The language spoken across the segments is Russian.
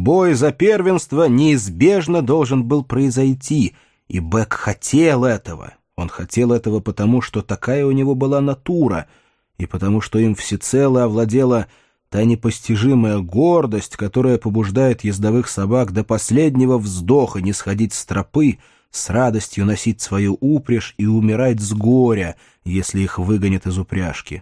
Бой за первенство неизбежно должен был произойти, и Бек хотел этого. Он хотел этого потому, что такая у него была натура, и потому, что им всецело овладела та непостижимая гордость, которая побуждает ездовых собак до последнего вздоха не сходить с тропы, с радостью носить свою упряжь и умирать с горя, если их выгонят из упряжки.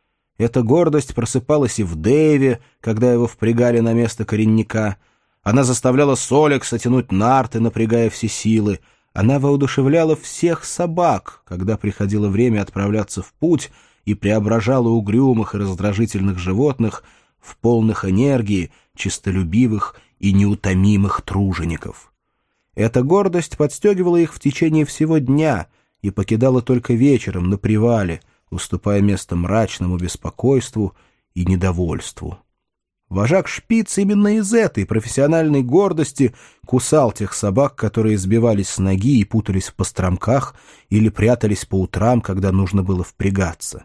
Эта гордость просыпалась и в Дэйве, когда его впрягали на место коренника. Она заставляла Солекса тянуть нарты, напрягая все силы. Она воодушевляла всех собак, когда приходило время отправляться в путь, и преображала угрюмых и раздражительных животных в полных энергии, честолюбивых и неутомимых тружеников. Эта гордость подстегивала их в течение всего дня и покидала только вечером на привале, уступая место мрачному беспокойству и недовольству. Вожак Шпиц именно из этой профессиональной гордости кусал тех собак, которые сбивались с ноги и путались в постромках или прятались по утрам, когда нужно было впрягаться.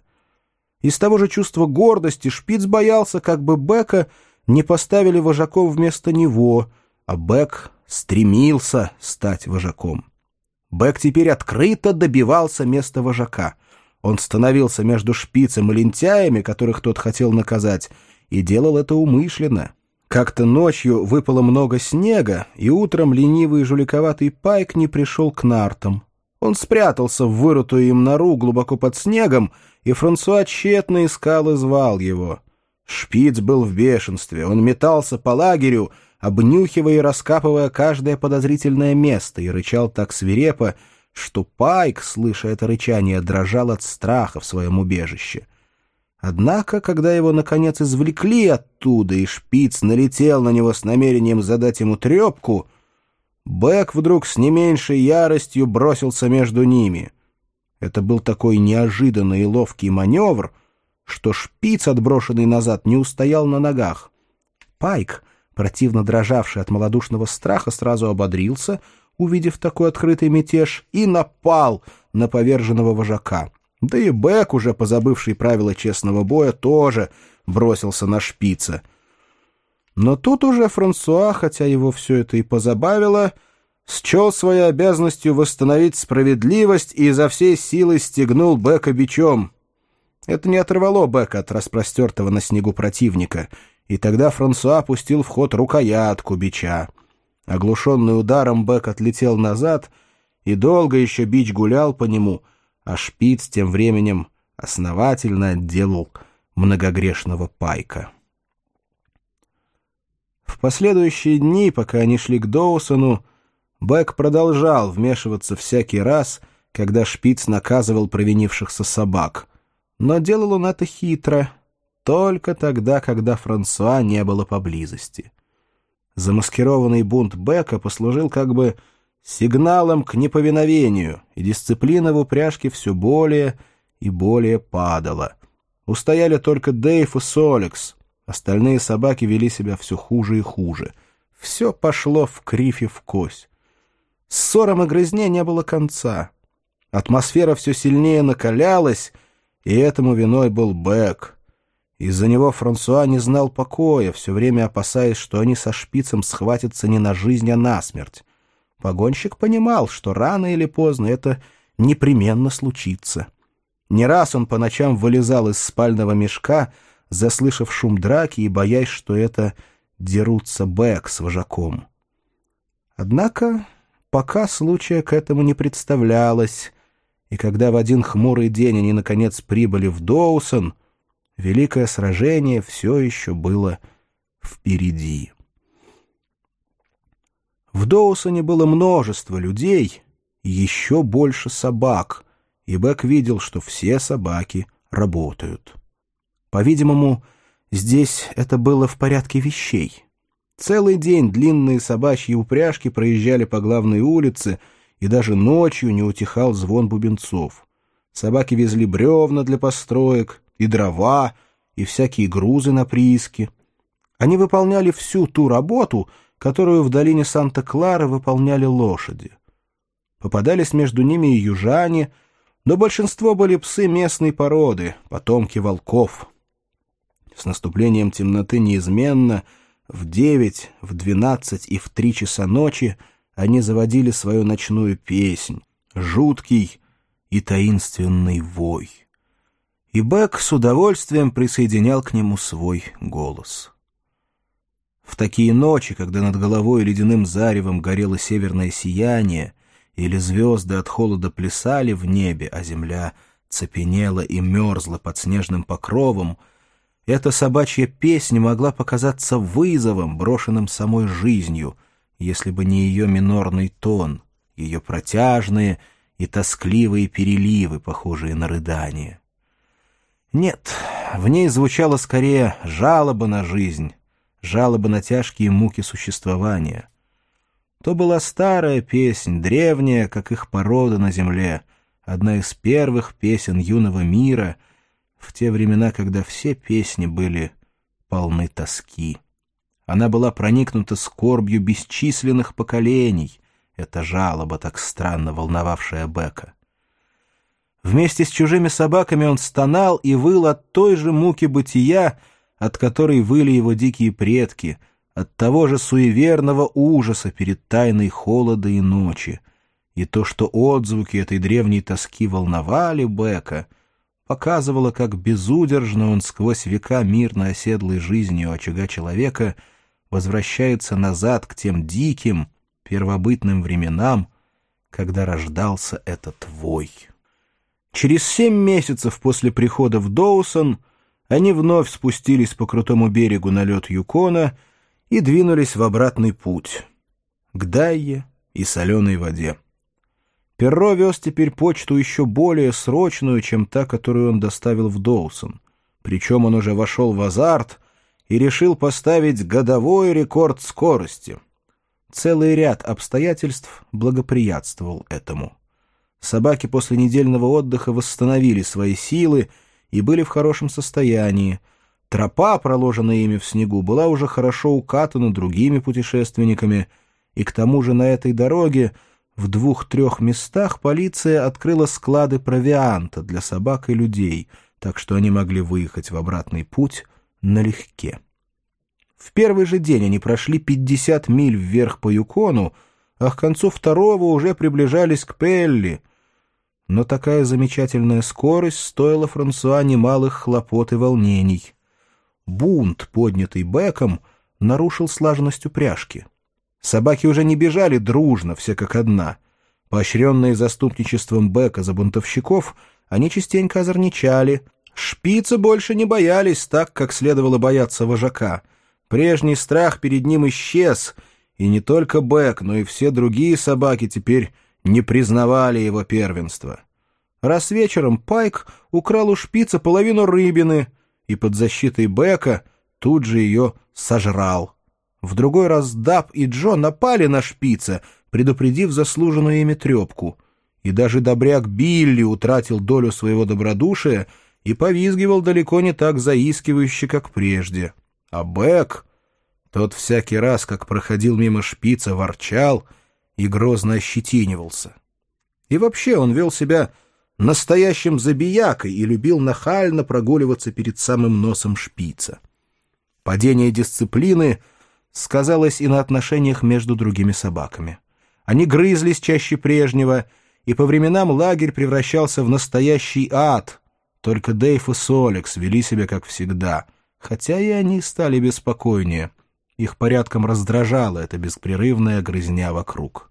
Из того же чувства гордости Шпиц боялся, как бы Бека не поставили вожаком вместо него, а Бек стремился стать вожаком. Бек теперь открыто добивался места вожака. Он становился между Шпицем и лентяями, которых тот хотел наказать, и делал это умышленно. Как-то ночью выпало много снега, и утром ленивый и жуликоватый Пайк не пришел к нартам. Он спрятался в вырытую им нору глубоко под снегом, и Франсуа тщетно искал и звал его. Шпиц был в бешенстве, он метался по лагерю, обнюхивая и раскапывая каждое подозрительное место, и рычал так свирепо, что Пайк, слыша это рычание, дрожал от страха в своем убежище. Однако, когда его, наконец, извлекли оттуда, и Шпиц налетел на него с намерением задать ему трепку, Бек вдруг с не меньшей яростью бросился между ними. Это был такой неожиданный и ловкий маневр, что Шпиц, отброшенный назад, не устоял на ногах. Пайк, противно дрожавший от малодушного страха, сразу ободрился, увидев такой открытый мятеж, и напал на поверженного вожака. Да и Бек, уже позабывший правила честного боя, тоже бросился на Шпица. Но тут уже Франсуа, хотя его все это и позабавило, счел своей обязанностью восстановить справедливость и изо всей силы стегнул Бека бичом. Это не оторвало Бека от распростертого на снегу противника, и тогда Франсуа пустил в ход рукоятку бича. Оглушенный ударом, Бек отлетел назад, и долго еще бич гулял по нему, а Шпиц тем временем основательно отделал многогрешного Пайка. В последующие дни, пока они шли к Доусону, Бек продолжал вмешиваться всякий раз, когда Шпиц наказывал провинившихся собак. Но делал он это хитро, только тогда, когда Франсуа не было поблизости. Замаскированный бунт Бека послужил как бы сигналом к неповиновению, и дисциплина в упряжке все более и более падала. Устояли только Дэйв и Солекс, остальные собаки вели себя все хуже и хуже. Все пошло в кривь и в кось. Ссорам и грызне не было конца. Атмосфера все сильнее накалялась, и этому виной был Бек. Из-за него Франсуа не знал покоя, все время опасаясь, что они со Шпицем схватятся не на жизнь, а на смерть. Погонщик понимал, что рано или поздно это непременно случится. Не раз он по ночам вылезал из спального мешка, заслышав шум драки и боясь, что это дерутся Бек с вожаком. Однако пока случая к этому не представлялось, и когда в один хмурый день они наконец прибыли в Доусон, великое сражение все еще было впереди. В Доусоне было множество людей и еще больше собак, и Бек видел, что все собаки работают. По-видимому, здесь это было в порядке вещей. Целый день длинные собачьи упряжки проезжали по главной улице, и даже ночью не утихал звон бубенцов. Собаки везли бревна для построек, и дрова, и всякие грузы на прииски. Они выполняли всю ту работу, которую в долине Санта-Клара выполняли лошади. Попадались между ними и южане, но большинство были псы местной породы, потомки волков. С наступлением темноты неизменно, в 9, в 12 и в 3 часа ночи они заводили свою ночную песнь, жуткий и таинственный вой. И Бек с удовольствием присоединял к нему свой голос. В такие ночи, когда над головой ледяным заревом горело северное сияние, или звезды от холода плясали в небе, а земля цепенела и мерзла под снежным покровом, эта собачья песня могла показаться вызовом, брошенным самой жизнью, если бы не ее минорный тон, ее протяжные и тоскливые переливы, похожие на рыдание. Нет, в ней звучала скорее жалоба на жизнь, жалоба на тяжкие муки существования. То была старая песнь, древняя, как их порода на земле, одна из первых песен юного мира, в те времена, когда все песни были полны тоски. Она была проникнута скорбью бесчисленных поколений, эта жалоба, так странно волновавшая Бека. Вместе с чужими собаками он стонал и выл от той же муки бытия, от которой выли его дикие предки, от того же суеверного ужаса перед тайной холода и ночи. И то, что отзвуки этой древней тоски волновали Бека, показывало, как безудержно он сквозь века мирно оседлой жизнью очага человека возвращается назад к тем диким, первобытным временам, когда рождался этот вой. Через 7 месяцев после прихода в Доусон они вновь спустились по крутому берегу на лед Юкона и двинулись в обратный путь к Дайе и соленой воде. Перро вез теперь почту еще более срочную, чем та, которую он доставил в Доусон. Причем он уже вошел в азарт и решил поставить годовой рекорд скорости. Целый ряд обстоятельств благоприятствовал этому. Собаки после недельного отдыха восстановили свои силы и были в хорошем состоянии. Тропа, проложенная ими в снегу, была уже хорошо укатана другими путешественниками, и к тому же на этой дороге в 2-3 местах полиция открыла склады провианта для собак и людей, так что они могли выехать в обратный путь налегке. В первый же день они прошли 50 миль вверх по Юкону, а к концу второго уже приближались к Пелли. Но такая замечательная скорость стоила Франсуа немалых хлопот и волнений. Бунт, поднятый Беком, нарушил слаженность упряжки. Собаки уже не бежали дружно, все как одна. Поощренные заступничеством Бека за бунтовщиков, они частенько озорничали. Шпицы больше не боялись так, как следовало бояться вожака. Прежний страх перед ним исчез, и не только Бек, но и все другие собаки теперь не признавали его первенства. Раз вечером Пайк украл у Шпица половину рыбины и под защитой Бека тут же ее сожрал. В другой раз Даб и Джо напали на Шпица, предупредив заслуженную ими трепку. И даже добряк Билли утратил долю своего добродушия и повизгивал далеко не так заискивающе, как прежде. А Бек, тот всякий раз, как проходил мимо Шпица, ворчал и грозно ощетинивался. И вообще он вел себя настоящим забиякой и любил нахально прогуливаться перед самым носом Шпица. Падение дисциплины сказалось и на отношениях между другими собаками. Они грызлись чаще прежнего, и по временам лагерь превращался в настоящий ад. Только Дэйв и Солекс вели себя как всегда, хотя и они стали беспокойнее. Их порядком раздражала эта беспрерывная грызня вокруг.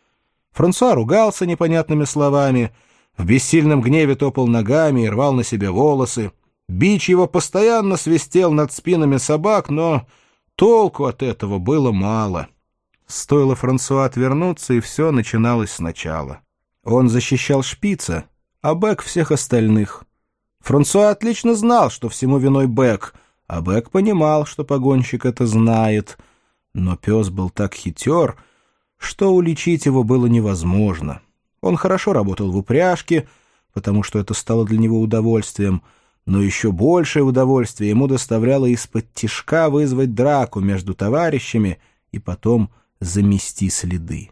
Франсуа ругался непонятными словами, в бессильном гневе топал ногами и рвал на себе волосы. Бич его постоянно свистел над спинами собак, но толку от этого было мало. Стоило Франсуа отвернуться, и все начиналось сначала. Он защищал Шпица, а Бек всех остальных. Франсуа отлично знал, что всему виной Бек, а Бек понимал, что погонщик это знает. Но пес был так хитер, что уличить его было невозможно. Он хорошо работал в упряжке, потому что это стало для него удовольствием, но еще большее удовольствие ему доставляло из-под вызвать драку между товарищами и потом замести следы.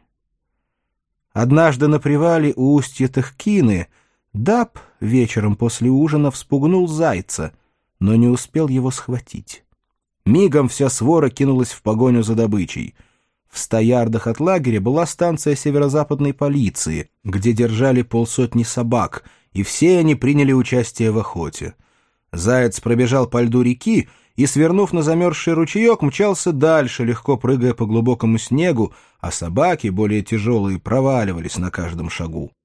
Однажды на привале у устья Тахкины Даб вечером после ужина вспугнул зайца, но не успел его схватить. Мигом вся свора кинулась в погоню за добычей. В 100 ярдах от лагеря была станция северо-западной полиции, где держали 50 собак, и все они приняли участие в охоте. Заяц пробежал по льду реки и, свернув на замерзший ручеек, мчался дальше, легко прыгая по глубокому снегу, а собаки, более тяжелые, проваливались на каждом шагу.